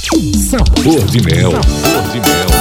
Sabor de mel. Sabor de mel.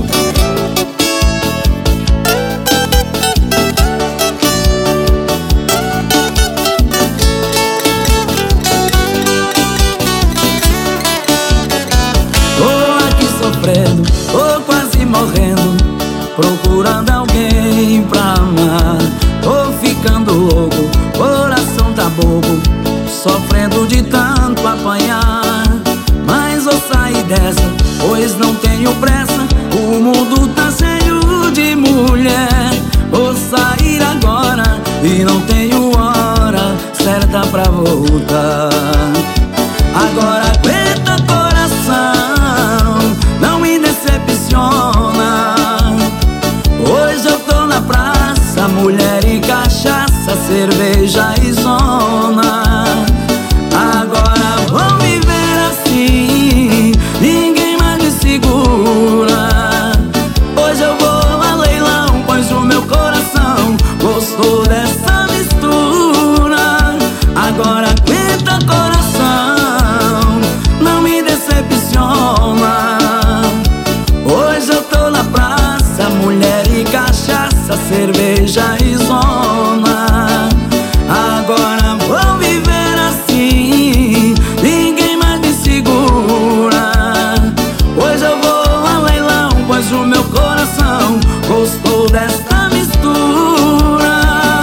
Tô aqui sofrendo, tô quase morrendo, procurando alguém pra amar. Tô ficando louco, coração tá bobo, sofrendo de tanto apanhar. Mas vou sair dessa, pois não tenho pressa, o mundo tá cheio de mulher. Vou sair agora e não tenho hora certa pra voltar. Agora aguenta coração, não me decepciona. Hoje eu tô na praça, mulher e cachaça, cerveja e zona. Agora vou viver assim, ninguém mais me segura. Hoje eu vou a leilão, pois o meu coração gostou dessa mistura. Agora aguenta coração, não me decepciona. Hoje eu tô na praça, mulher e cachaça, cerveja e zona. Agora vou viver assim, ninguém mais me segura. Hoje eu vou a leilão, pois o meu coração gostou desta mistura.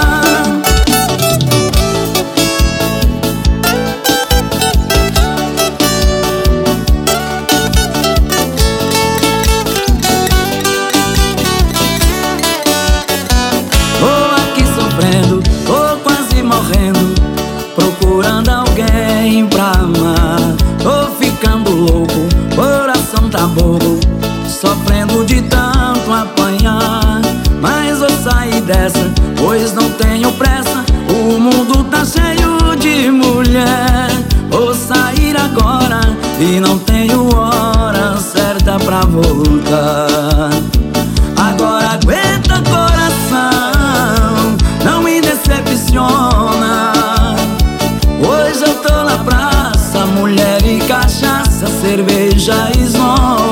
Tô aqui sofrendo, tô quase morrendo, procurando alguém pra amar. Tô ficando louco, coração tá bobo, sofrendo de tanto apanhar. Mas vou sair dessa, pois não tenho pressa, o mundo tá cheio de mulher. Vou sair agora e não tenho hora certa pra voltar. Agora aguenta coração, não me decepciona. Hoje eu tô na praça, mulher e cachaça, cerveja e zona.